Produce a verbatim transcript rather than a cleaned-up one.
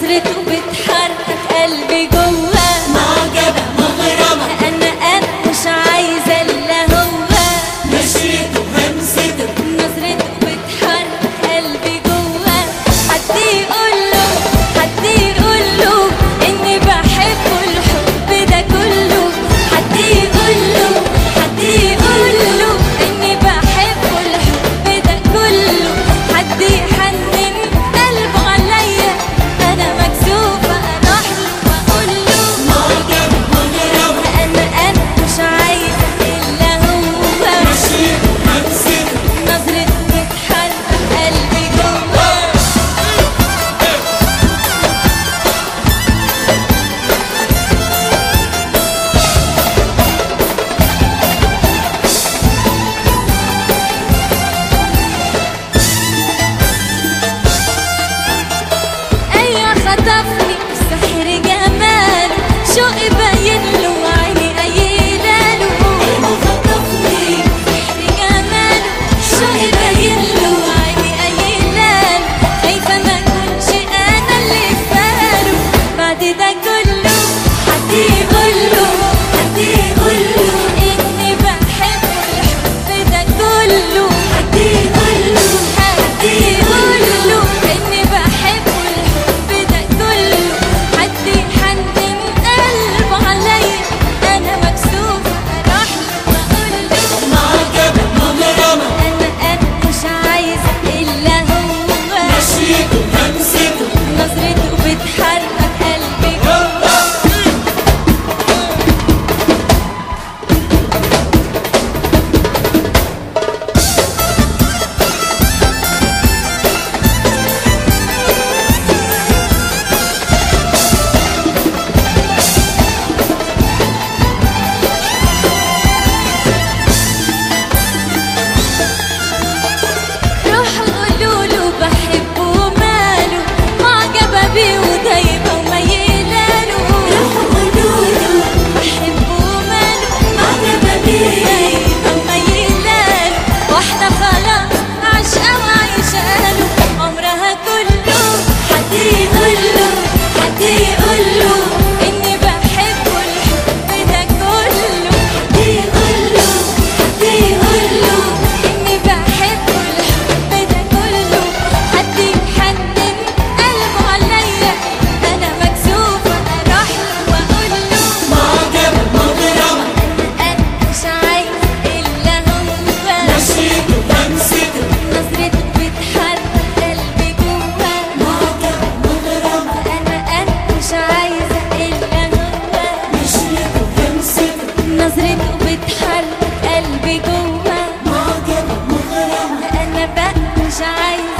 نظرته بتحرك قلبي جوه، معجبة مغرمة انا انا مش عايزه الا هو، مشيته همسته نظرته بتحرك قلبي جوه. حد يقول له حد يقول له اني بحبه الحب ده كله، حد يقول له حد يقول له اني بحبه الحب ده كله، حد يحنن قلبه عليا انا مكسوفه اروح له واقول له معجبة مغرمة انا انا مش عايزه الا هو، مشيته همسته نظرته بتحرك قلبي جوه. ايوه خطفني سحر جماله، شوقي باين له وعيني قايله له، أيوة خطفني سحر جماله شوقي باين له وعيني قايله له، خايفه ما اكونش انا اللي في باله بعد ده كله. حد يقول له حد يقول له اني بحبه الحب ده كله، حد يقول له حد يقول له اني بحبه الحب ده كله، حد يحنن قلبه عليا انا مكسوفه اروح له واقول له معجبة مغرمة انا انا مش عايزه الا هو، مشيته همسته نظرته بتحرك قلبي جوه. روحوا قولوا له بحبه وماله، معجبة بيه ودايبة وميلة له، روحوا قولوا له بحبه وماله، معجبة بيه ودايبة وميلة له، واحدة خلاص عاشقة وعايشة له عمرها كله. حد يقول له حد يقول له إني بحبه الحب ده كله، حد يقول له حد يقول له إني بحبه الحب ده كله، حد يحنن قلبه عليا أنا مكسوفة أروح له وأقول له معجبة مغرمة أنا مش عايزة إلا هو، مشيته همسته نظرته بتحرك قلبي جوه. معجبة مغرمة أنا أنا مش عايزة إلا هو، مشيته همسته نظرته بتحرك قلبي جوه. معجبة مغرمة أنا بقى مش عايزة